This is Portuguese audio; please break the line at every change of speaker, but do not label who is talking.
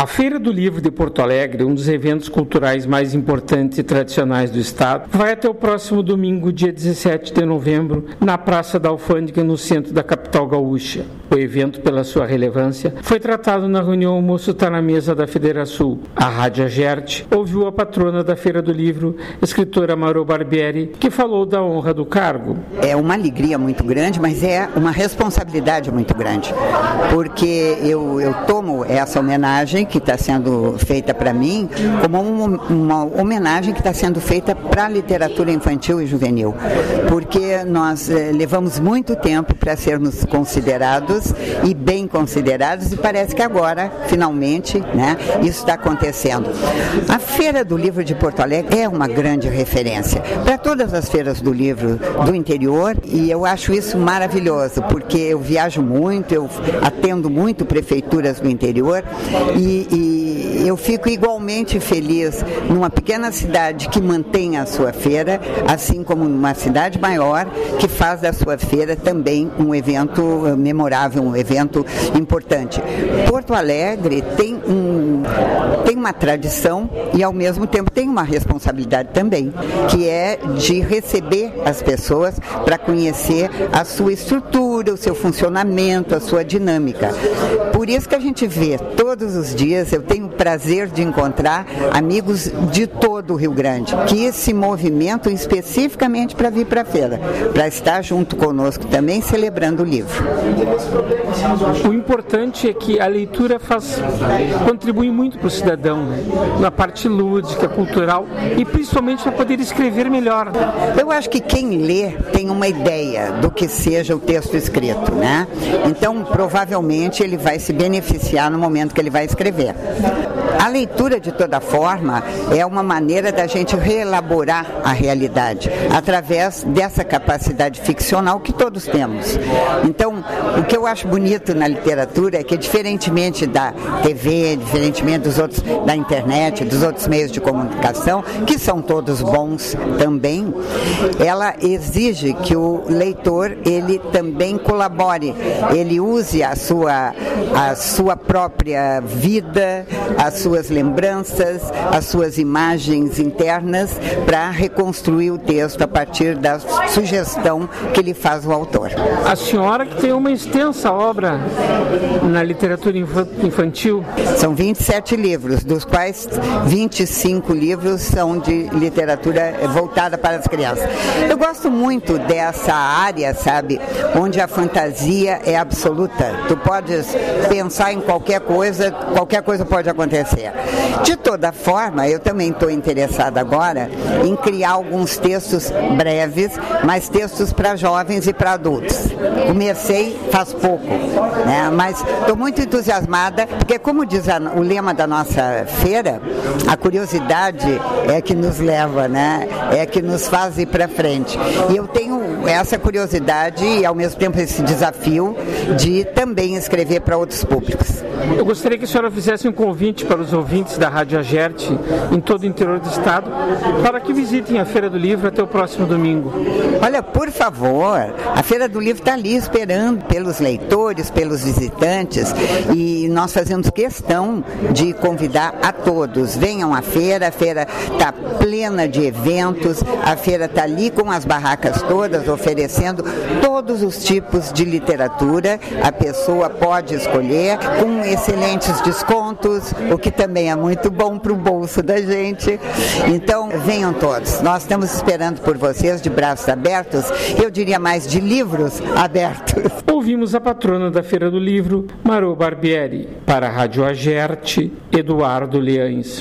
A Feira do Livro de Porto Alegre, um dos eventos culturais mais importantes e tradicionais do estado, vai até o próximo domingo, dia 17 de novembro, na Praça da Alfândega, no centro da capital gaúcha. O evento, pela sua relevância, foi tratado na reunião Almoço Tá na Mesa da Federação. A Rádio Agerte ouviu a patrona da Feira do Livro, escritora Marô Barbieri, que falou da honra do cargo.
É uma alegria muito grande, mas é uma responsabilidade muito grande, porque eu tomo essa homenagem que está sendo feita para mim como uma homenagem que está sendo feita para a literatura infantil e juvenil, porque nós levamos muito tempo para sermos considerados e bem considerados, e parece que agora, finalmente, né, isso está acontecendo. A Feira do Livro de Porto Alegre é uma grande referência para todas as feiras do livro do interior, e eu acho isso maravilhoso, porque eu viajo muito, eu atendo muito prefeituras do interior, e eu fico igualmente feliz numa pequena cidade que mantém a sua feira, assim como numa cidade maior que faz da sua feira também um evento memorável, um evento importante. Porto Alegre tem uma tradição e ao mesmo tempo tem uma responsabilidade também, que é de receber as pessoas para conhecer a sua estrutura, o seu funcionamento, a sua dinâmica. Por isso que a gente vê todos os dias, eu tenho o prazer de encontrar amigos de todo o Rio Grande, que se movimentam especificamente para vir para a feira, para estar junto conosco também, celebrando o livro.
O importante é que a leitura contribui muito para o cidadão, né? Na parte lúdica, cultural, e principalmente para poder escrever melhor.
Eu acho que quem lê tem uma ideia do que seja o texto escrito, né? Então, provavelmente, ele vai se beneficiar no momento que ele vai escrever. A leitura, de toda forma, é uma maneira da gente reelaborar a realidade através dessa capacidade ficcional que todos temos. Então, o que eu acho bonito na literatura é que, diferentemente da TV, diferentemente da internet, dos outros meios de comunicação, que são todos bons também, ela exige que o leitor, ele também colabore, ele use a sua própria vida, as suas lembranças, as suas imagens internas para reconstruir o texto a partir da sugestão que lhe faz o autor.
A senhora que tem uma extensa obra na literatura infantil.
São 27 livros, dos quais 25 livros são de literatura voltada para as crianças. Eu gosto muito dessa área, sabe, onde a fantasia é absoluta. Tu podes pensar em qualquer coisa pode acontecer. De toda forma, eu também estou interessada agora em criar alguns textos breves, mas textos para jovens e para adultos. Comecei faz pouco, né? Mas estou muito entusiasmada, porque, como diz o lema da nossa feira, a curiosidade é que nos leva, né? É que nos faz ir para frente. E eu tenho essa curiosidade e, ao mesmo tempo, esse desafio de também escrever para outros públicos.
Eu gostaria que a senhora fizesse um convite para os ouvintes da Rádio Agerte em todo o interior do estado para que visitem a Feira do Livro até o próximo domingo.
Olha, por favor, a Feira do Livro está ali esperando pelos leitores, pelos visitantes, e nós fazemos questão de convidar a todos. Venham à feira, a feira está plena de eventos, a feira está ali com as barracas todas, oferecendo todos os tipos de literatura. A pessoa pode escolher com excelentes descontos, o que também é muito bom para o bolso da gente. Então, venham todos. Nós estamos esperando por vocês de braços abertos, eu diria mais de livros abertos.
Ouvimos a patrona da Feira do Livro, Marô Barbieri. Para a Rádio Agerte, Eduardo Leães.